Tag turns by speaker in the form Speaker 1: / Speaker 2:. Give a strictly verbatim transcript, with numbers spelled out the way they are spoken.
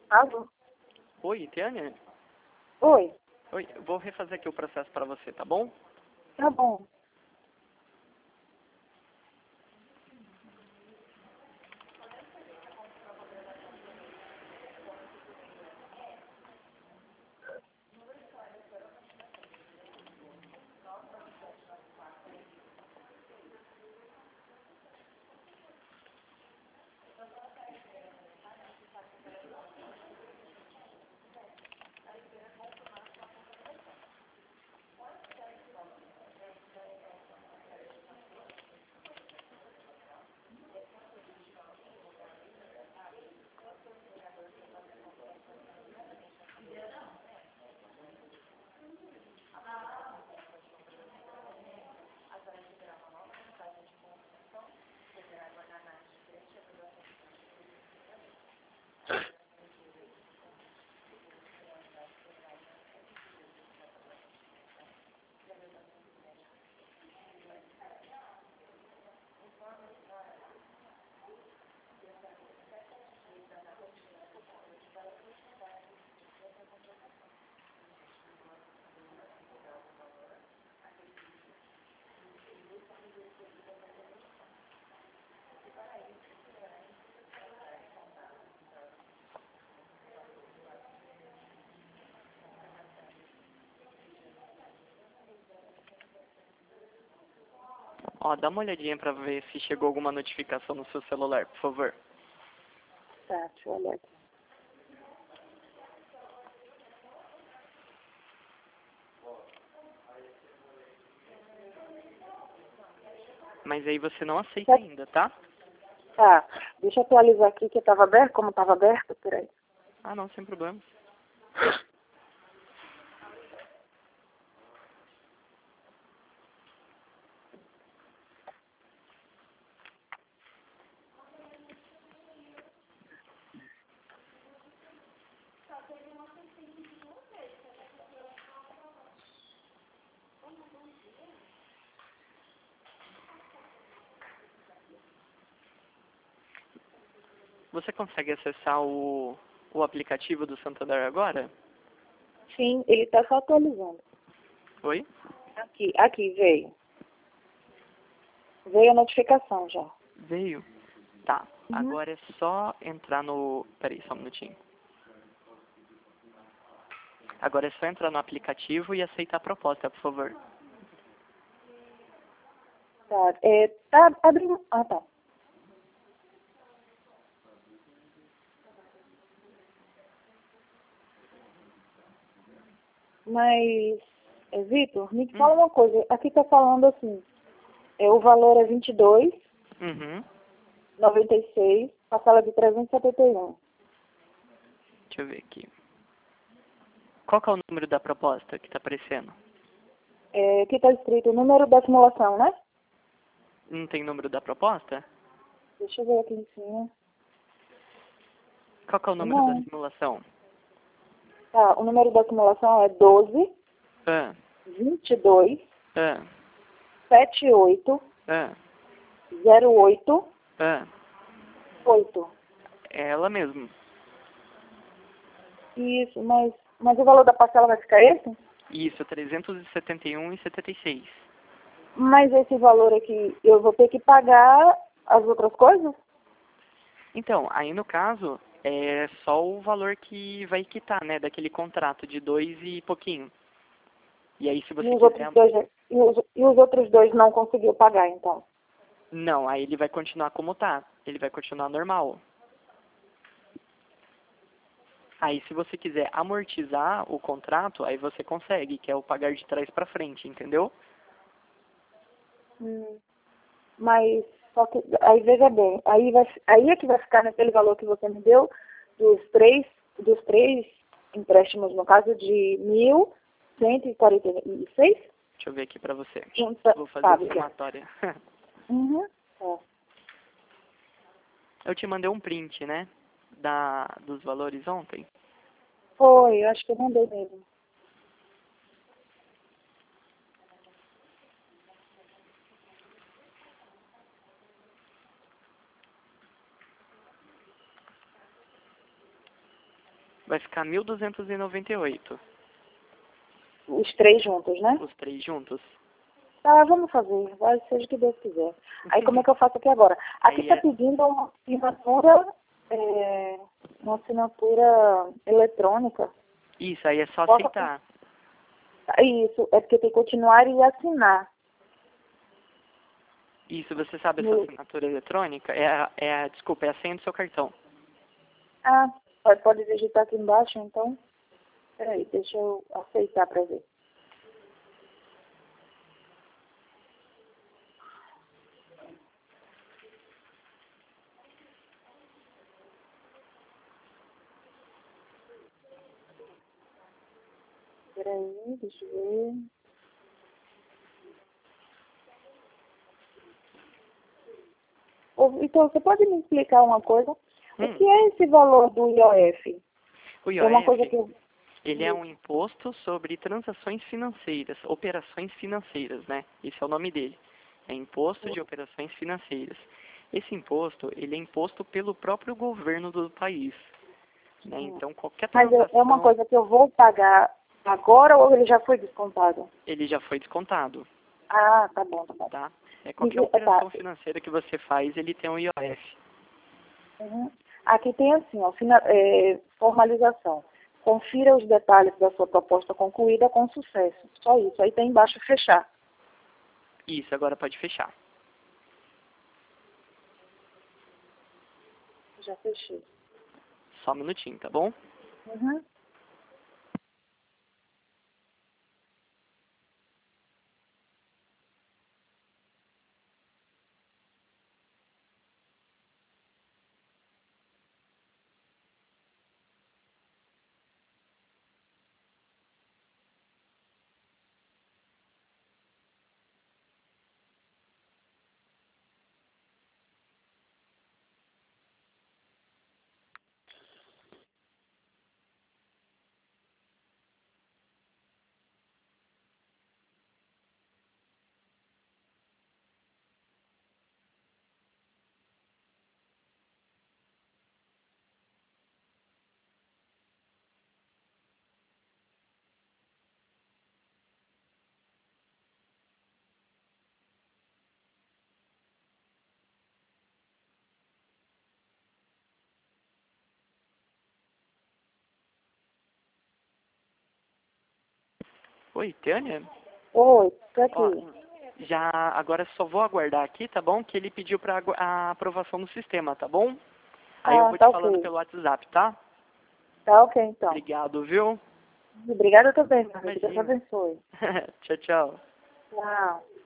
Speaker 1: Alô?
Speaker 2: Oi, Tiane?
Speaker 1: Oi,
Speaker 2: Oi, eu vou refazer aqui o processo para você, tá bom?
Speaker 1: tá bom.
Speaker 2: Ó, dá uma olhadinha para ver se chegou alguma notificação no seu celular, por favor.
Speaker 1: Tá, deixa eu olhar aqui.
Speaker 2: Mas aí você não aceita ainda, tá?
Speaker 1: Tá, deixa eu atualizar aqui que estava aberto, como estava aberto, peraí.
Speaker 2: Ah, não, sem problemas. Você consegue acessar o, o aplicativo do Santander agora?
Speaker 1: Sim, ele está só atualizando.
Speaker 2: Oi?
Speaker 1: Aqui, aqui, veio. Veio a notificação já.
Speaker 2: Veio? Tá.
Speaker 1: Uhum.
Speaker 2: Agora é só entrar no... Peraí, só um minutinho. Agora é só entrar no aplicativo e aceitar a proposta, por favor.
Speaker 1: Tá, é, tá abrindo... Ah, tá. Mas, é, Vitor, me
Speaker 2: Hum.
Speaker 1: fala uma coisa. Aqui tá falando assim, é, o valor é vinte e dois
Speaker 2: Uhum.
Speaker 1: reais e noventa e seis centavos, a sala de trezentos e setenta e um.
Speaker 2: Deixa eu ver aqui. Qual que é o número da proposta que tá aparecendo?
Speaker 1: É, aqui tá escrito o número da simulação, né?
Speaker 2: Não tem número da proposta?
Speaker 1: Deixa eu ver aqui em cima.
Speaker 2: Qual que é o número da
Speaker 1: Não.
Speaker 2: simulação?
Speaker 1: Tá, o número da simulação é doze,
Speaker 2: Ah,
Speaker 1: vinte e dois,
Speaker 2: ah,
Speaker 1: setenta e oito,
Speaker 2: ah,
Speaker 1: zero oito,
Speaker 2: ah.
Speaker 1: oito.
Speaker 2: É ela mesmo.
Speaker 1: Isso, mas, mas o valor da parcela vai ficar esse?
Speaker 2: Isso, trezentos e setenta e um e setenta e seis.
Speaker 1: Mas esse valor aqui, eu vou ter que pagar as outras coisas?
Speaker 2: Então, aí no caso, é só o valor que vai quitar, né, daquele contrato de dois e pouquinho. E aí se
Speaker 1: E
Speaker 2: você
Speaker 1: os
Speaker 2: quiser...
Speaker 1: outros dois, e os, e os outros dois não conseguiu pagar, então?
Speaker 2: Não, aí ele vai continuar como tá. Ele vai continuar normal. Aí se você quiser amortizar o contrato, aí você consegue, que é o pagar de trás pra frente, entendeu?
Speaker 1: Hum. Mas, só que, aí veja bem, aí, vai, aí é que vai ficar naquele valor que você me deu, dos três, dos três empréstimos, no caso de mil cento e quarenta e seis?
Speaker 2: Deixa eu ver aqui pra você.
Speaker 1: Junta,
Speaker 2: Vou fazer a
Speaker 1: sabe?
Speaker 2: somatória.
Speaker 1: Uhum. É.
Speaker 2: Eu te mandei um print, né, da, dos valores ontem.
Speaker 1: Foi, eu acho que eu mandei mesmo.
Speaker 2: Vai ficar mil duzentos e noventa e oito.
Speaker 1: Os três juntos, né?
Speaker 2: Os três juntos.
Speaker 1: Tá, vamos fazer. Vai, seja o que Deus quiser. Aí como é que eu faço aqui agora? Aqui
Speaker 2: Aí
Speaker 1: está
Speaker 2: é-
Speaker 1: pedindo uma assinatura, é, uma assinatura eletrônica.
Speaker 2: Isso, aí é só
Speaker 1: Posso-
Speaker 2: aceitar.
Speaker 1: Isso, é porque tem que continuar e assinar.
Speaker 2: Isso, você sabe essa
Speaker 1: No-
Speaker 2: assinatura eletrônica? É a, é a, desculpa, é a senha do seu cartão.
Speaker 1: Ah, pode, pode digitar aqui embaixo, então. Peraí, deixa eu aceitar para ver. Peraí, deixa eu ver. Ô, Então, você pode me explicar uma coisa?
Speaker 2: Hum.
Speaker 1: O que é esse valor do I O F?
Speaker 2: O
Speaker 1: É uma coisa
Speaker 2: I O F,
Speaker 1: que eu...
Speaker 2: ele é um imposto sobre transações financeiras, operações financeiras, né? Esse é o nome dele. É Imposto de Operações Financeiras. Esse imposto, ele é imposto pelo próprio governo do país. Né? Então, qualquer
Speaker 1: Mas é-
Speaker 2: transação,
Speaker 1: é uma coisa que eu vou pagar agora ou ele já foi descontado?
Speaker 2: ele já foi descontado,
Speaker 1: Ah, tá bom, tá bom.
Speaker 2: tá? É qualquer
Speaker 1: E-
Speaker 2: operação
Speaker 1: tá.
Speaker 2: financeira que você faz, ele tem um I O F.
Speaker 1: Uhum. Aqui tem assim, ó, fina- é, formalização. Confira os detalhes da sua proposta concluída com sucesso. Só isso. Aí tem embaixo fechar.
Speaker 2: Isso, agora pode fechar.
Speaker 1: Já fechei.
Speaker 2: Só um minutinho, tá bom?
Speaker 1: Uhum.
Speaker 2: Oi, Tânia?
Speaker 1: Oi, tô aqui.
Speaker 2: Ó, já, agora só vou aguardar aqui, tá bom? Que ele pediu pra agu- a aprovação no sistema, tá bom? Aí eu
Speaker 1: Ah,
Speaker 2: vou
Speaker 1: tá
Speaker 2: te falando
Speaker 1: ok.
Speaker 2: pelo WhatsApp, tá?
Speaker 1: Tá ok, então.
Speaker 2: Obrigado, viu?
Speaker 1: Obrigada também, Maria. Que Deus
Speaker 2: Imagina.
Speaker 1: abençoe.
Speaker 2: Tchau, tchau.
Speaker 1: Tchau.